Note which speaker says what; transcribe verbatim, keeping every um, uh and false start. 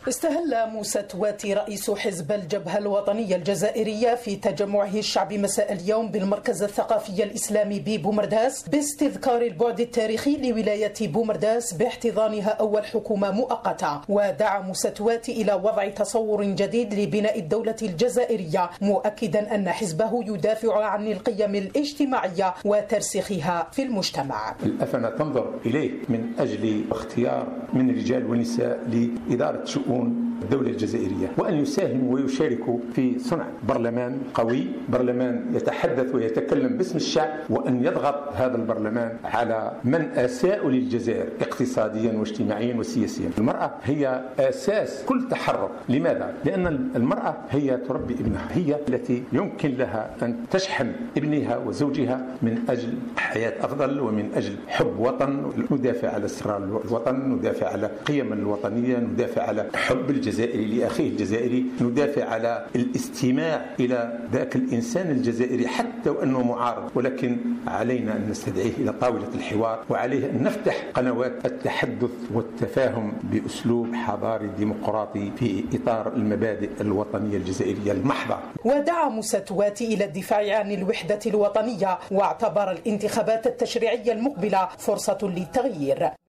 Speaker 1: استهل موسى تواتي رئيس حزب الجبهة الوطنية الجزائرية في تجمعه الشعبي مساء اليوم بالمركز الثقافي الإسلامي ببومرداس باستذكار البعد التاريخي لولاية بومرداس باحتضانها أول حكومة مؤقتة. ودعا موسى تواتي إلى وضع تصور جديد لبناء الدولة الجزائرية، مؤكدا أن حزبه يدافع عن القيم الاجتماعية وترسيخها في المجتمع.
Speaker 2: الأفنى تنظر إليه من أجل اختيار من الرجال والنساء لإدارة شؤون الدولة الجزائرية، وأن يساهموا ويشاركوا في صنع برلمان قوي، برلمان يتحدث ويتكلم باسم الشعب، وأن يضغط هذا البرلمان على من أساءوا للجزائر اقتصاديا واجتماعيا وسياسيا. المرأة هي أساس كل تحرك. لماذا؟ لأن المرأة هي تربي ابنها، هي التي يمكن لها أن تشحن ابنها وزوجها من أجل حياة أفضل ومن أجل حب وطن. ندافع على استقرار الوطن، ندافع على قيم الوطنية، ندافع على حب الجزائري لأخيه الجزائري، ندافع على الاستماع إلى ذاك الإنسان الجزائري حتى وأنه معارض، ولكن علينا أن نستدعيه إلى طاولة الحوار، وعليه أن نفتح قنوات التحدث والتفاهم بأسلوب حضاري ديمقراطي في إطار المبادئ الوطنية الجزائرية المحضة.
Speaker 1: ودعا موسى تواتي إلى الدفاع عن الوحدة الوطنية، واعتبر الانتخابات التشريعية المقبلة فرصة للتغيير.